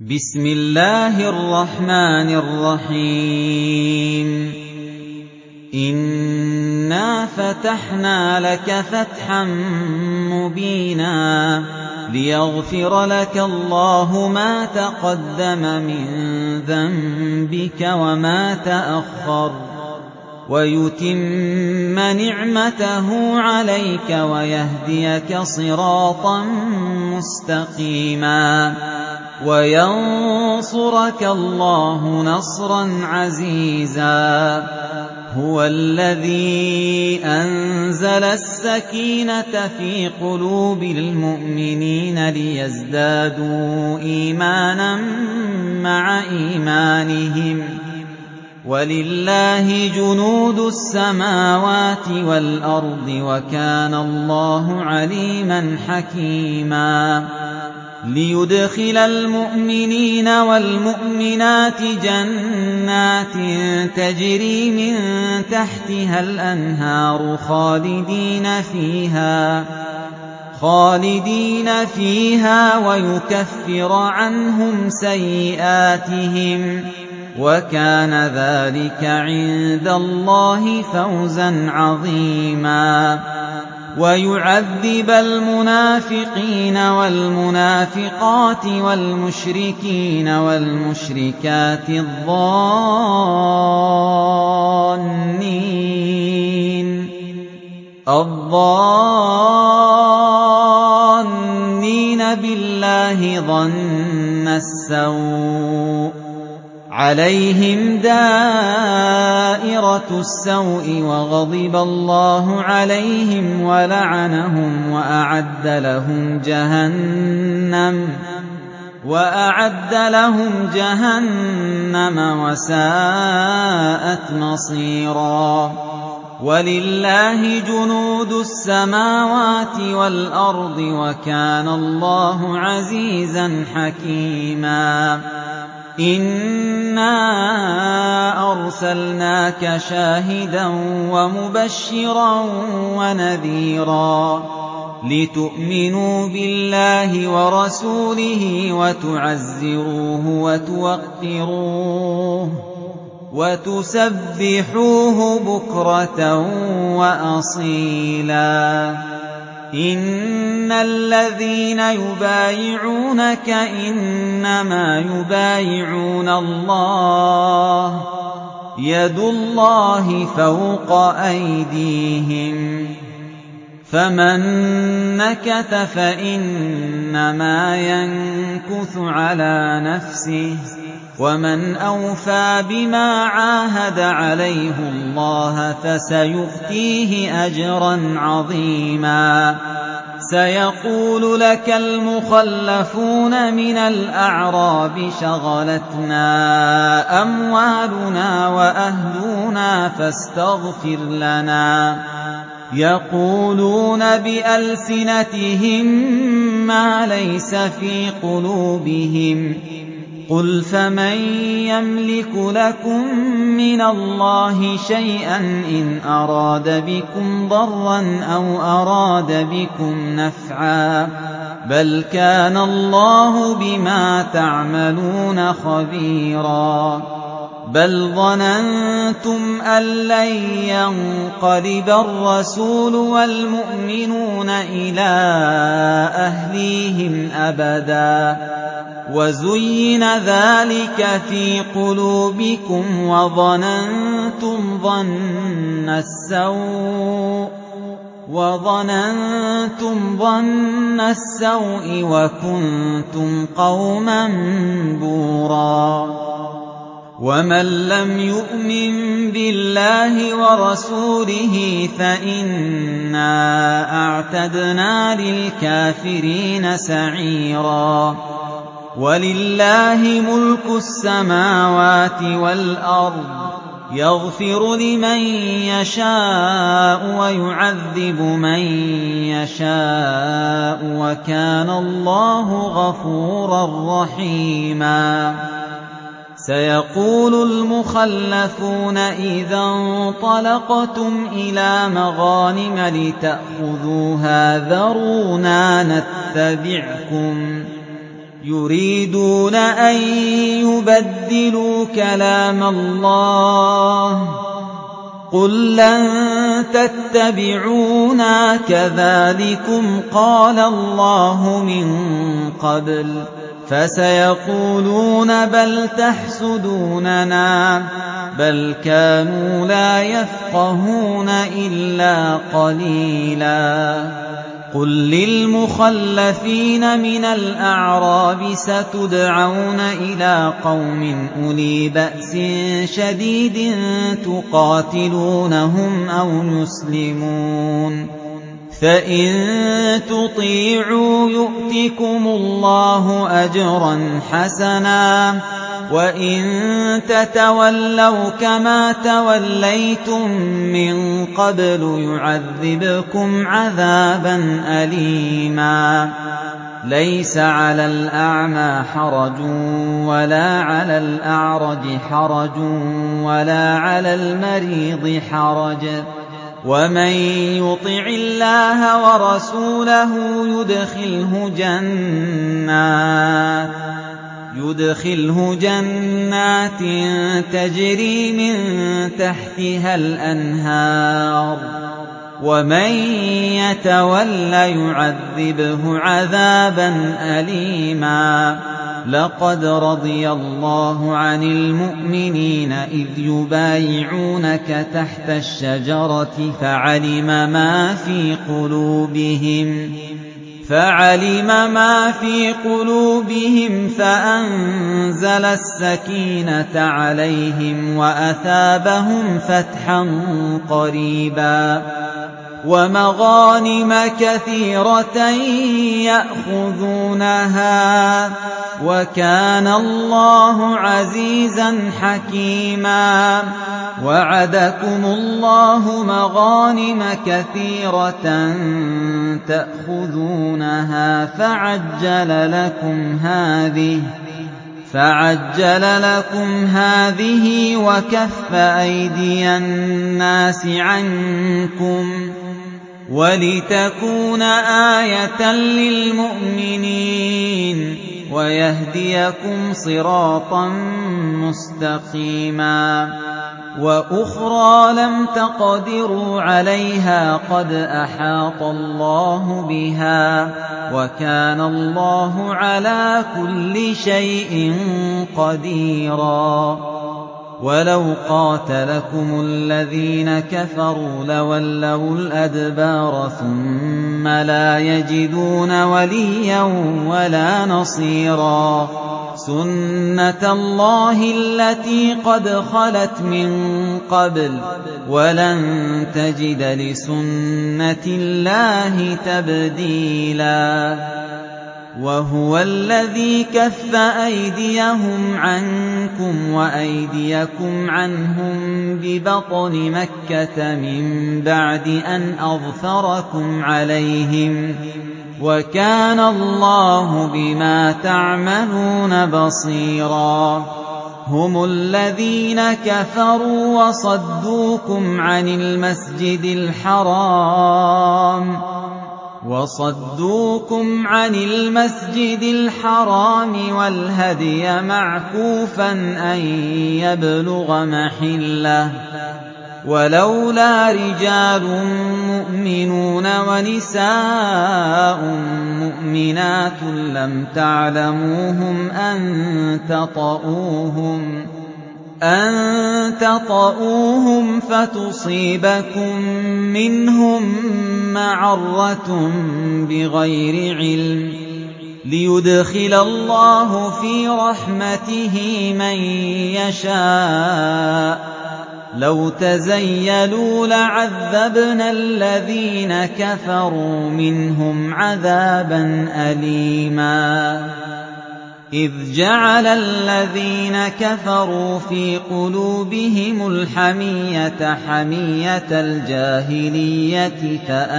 بسم الله الرحمن الرحيم إنا فتحنا لك فتحا مبينا ليغفر لك الله ما تقدم من ذنبك وما تأخر ويتم نعمته عليك ويهديك صراطا مستقيما وينصرك الله نصرا عزيزا هو الذي أنزل السكينة في قلوب المؤمنين ليزدادوا إيمانا مع إيمانهم ولله جنود السماوات والأرض وكان الله عليما حكيما ليدخل المؤمنين والمؤمنات جنات تجري من تحتها الأنهار خالدين فيها ويكفر عنهم سيئاتهم وكان ذلك عند الله فوزا عظيما ويعذب المنافقين والمنافقات والمشركين والمشركات الظانين بالله ظن السوء عليهم دائرة السوء وغضب الله عليهم ولعنهم وأعد لهم جهنم وساءت مصيرا ولله جنود السماوات والأرض وكان الله عزيزا حكيما إنا أرسلناك شاهدا ومبشرا ونذيرا لتؤمنوا بالله ورسوله وتعزروه وتوقروه وتسبحوه بكرة وأصيلا إن الذين يبايعونك إنما يبايعون الله يد الله فوق أيديهم فمن نكث فإنما ينكث على نفسه ومن أوفى بما عاهد عليه الله فسيؤتيه أجرا عظيما سيقول لك المخلفون من الأعراب شغلتنا أموالنا وأهلنا فاستغفر لنا يقولون بألسنتهم ما ليس في قلوبهم قل فمن يملك لكم من الله شيئا إن أراد بكم ضرا أو أراد بكم نفعا بل كان الله بما تعملون خبيرا بل ظننتم أن لن ينقلب الرسول والمؤمنون إلى أهليهم أبدا وزين ذلك في قلوبكم وظننتم ظن السوء وكنتم قوما بورا ومن لم يؤمن بالله ورسوله فإنا أعتدنا للكافرين سعيرا ولله ملك السماوات والأرض يغفر لمن يشاء ويعذب من يشاء وكان الله غفورا رحيما سيقول المخلفون إذا انطلقتم إلى مغانم لتأخذوها ذرونا نتبعكم يريدون أن يبدلوا كلام الله قل لن تتبعونا كذلكم قال الله من قبل فسيقولون بل تحسدوننا بل كانوا لا يفقهون إلا قليلا قل للمخلفين من الأعراب ستدعون إلى قوم أولي بأس شديد تقاتلونهم أو يسلمون فإن تطيعوا يؤتكم الله أجرا حسنا وإن تتولوا كما توليتم من قبل يعذبكم عذابا أليما ليس على الأعمى حرج ولا على الأعرج حرج ولا على المريض حرج ومن يطع الله ورسوله يدخله جنات تجري من تحتها الأنهار ومن يتول يعذبه عذابا أليما لقد رضي الله عن المؤمنين إذ يبايعونك تحت الشجرة فعلم ما في قلوبهم فأنزل السكينة عليهم وأثابهم فتحا قريبا ومغانم كثيرة يأخذونها وكان الله عزيزا حكيما وعدكم الله مغانم كثيرة تأخذونها فعجل لكم هذه وكف أيدي الناس عنكم ولتكون آية للمؤمنين ويهديكم صراطا مستقيما وأخرى لم تقدروا عليها قد أحاط الله بها وكان الله على كل شيء قديرا ولو قاتلكم الذين كفروا لولوا الأدبار ثم لا يجدون وليا ولا نصيرا سنة الله التي قد خلت من قبل ولن تجد لسنة الله تبديلا وهو الذي كف أيديهم عنكم وأيديكم عنهم ببطن مكة من بعد أن أظفركم عليهم وكان الله بما تعملون بصيرا هم الذين كفروا وصدوكم عن المسجد الحرام والهدي معكوفا أن يبلغ محله ولولا رجال مؤمنون ونساء مؤمنات لم تعلموهم أن تطؤوهم فتصيبكم منهم معرة بغير علم ليدخل الله في رحمته من يشاء لو تزيلوا لعذبنا الذين كفروا منهم عذابا أليما إذ جعل الذين كفروا في قلوبهم الحمية حمية الجاهلية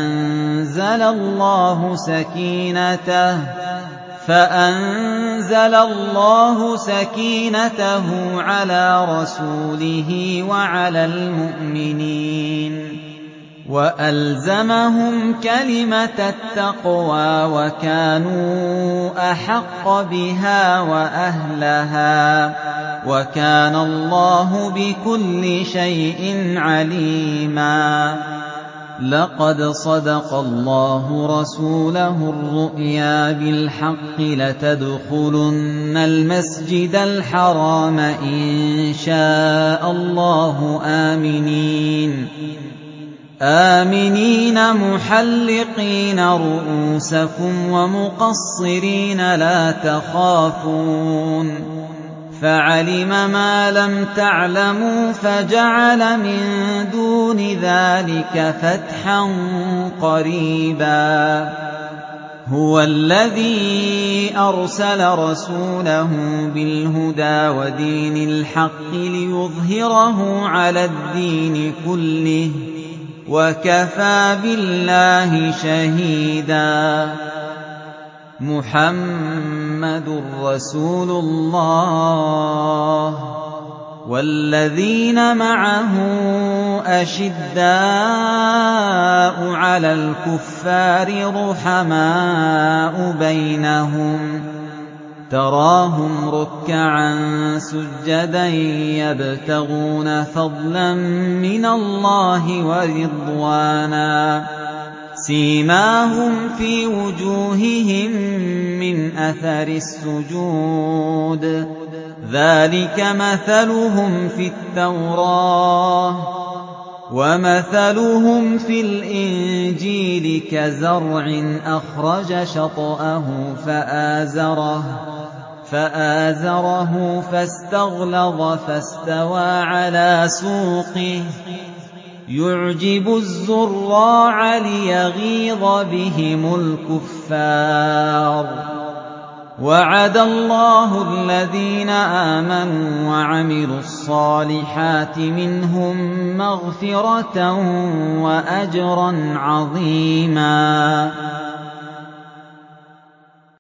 فأنزل الله سكينته على رسوله وعلى المؤمنين وَأَلْزَمَهُمْ كَلِمَةَ التَّقْوَىٰ وَكَانُوا أَحَقَّ بِهَا وَأَهْلَهَا ۚ وَكَانَ اللَّهُ بِكُلِّ شَيْءٍ عَلِيمًا. لَقَدْ صَدَقَ اللَّهُ رَسُولَهُ الرُّؤْيَا بِالْحَقِّ لَتَدْخُلُنَّ الْمَسْجِدَ الْحَرَامَ إِن شَاءَ اللَّهُ آمِنِينَ مُحَلِّقِينَ رُءُوسَكُمْ وَمُقَصِّرِينَ لَا تَخَافُونَ ۖ فَعَلِمَ مَا لَمْ تَعْلَمُوا فَجَعَلَ مِن دُونِ ذَٰلِكَ فَتْحًا قَرِيبًا. هُوَ الَّذِي أَرْسَلَ رَسُولَهُ بِالْهُدَىٰ وَدِينِ الْحَقِّ لِيُظْهِرَهُ عَلَى الدِّينِ كُلِّهِ ۚ وَكَفَىٰ بِاللَّهِ شَهِيدًا. مُّحَمَّدٌ رَّسُولُ اللَّهِ ۚ وَالَّذِينَ مَعَهُ أَشِدَّاءُ عَلَى الْكُفَّارِ رُحَمَاءُ بَيْنَهُمْ ۖ تَرَاهُمْ رُكَّعًا سُجَّدًا يَبْتَغُونَ فَضْلًا مِّنَ اللَّهِ وَرِضْوَانًا ۖ سِيمَاهُمْ فِي وُجُوهِهِم مِّنْ أَثَرِ السُّجُودِ ۚ ذَٰلِكَ مَثَلُهُمْ فِي التَّوْرَاةِ ۚ وَمَثَلُهُمْ فِي الْإِنجِيلِ كَزَرْعٍ أَخْرَجَ شَطْأَهُ فَآزَرَهُ فَاسْتَغْلَظَ فَاسْتَوَىٰ عَلَىٰ سُوقِهِ يُعْجِبُ الزُّرَّاعَ لِيَغِيظَ بِهِمُ الْكُفَّارَ ۗ وَعَدَ اللَّهُ الَّذِينَ آمَنُوا وَعَمِلُوا الصَّالِحَاتِ مِنْهُم مَّغْفِرَةً وَأَجْرًا عَظِيمًا.